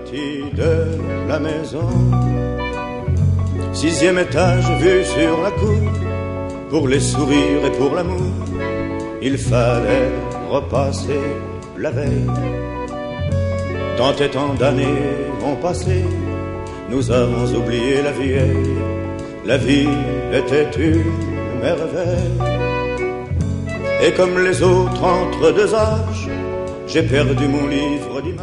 sortie de la maison. 6e étage vu sur la cour. Pour les sourires et pour l'amour, il fallait repasser la veille. Tant et tant d'années ont passé, nous avons oublié la vieille. La vie était une merveille. Et comme les autres entre deux âges, j'ai perdu mon livre d'images.